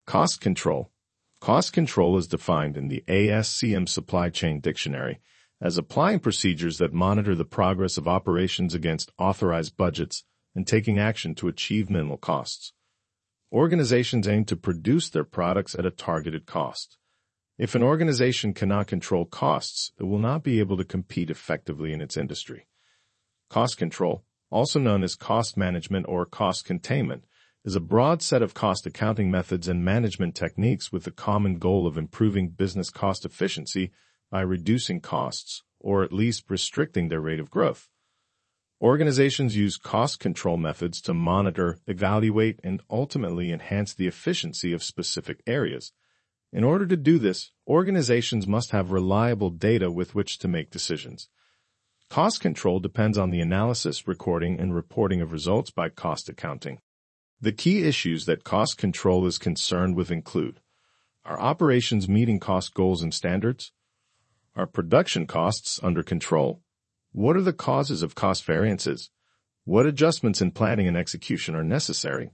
Cost control. Cost control is defined in the ASCM Supply Chain Dictionary as applying procedures that monitor the progress of operations against authorized budgets and taking action to achieve minimal costs. Organizations aim to produce their products at a targeted cost. If an organization cannot control costs, it will not be able to compete effectively in its industry. Cost control, also known as cost management or cost containment, is a broad set of cost accounting methods and management techniques with the common goal of improving business cost efficiency by reducing costs, or at least restricting their rate of growth. Organizations use cost control methods to monitor, evaluate, and ultimately enhance the efficiency of specific areas. In order to do this, organizations must have reliable data with which to make decisions. Cost control depends on the analysis, recording, and reporting of results by cost accounting. The key issues that cost control is concerned with include: are operations meeting cost goals and standards? Are production costs under control? What are the causes of cost variances? What adjustments in planning and execution are necessary?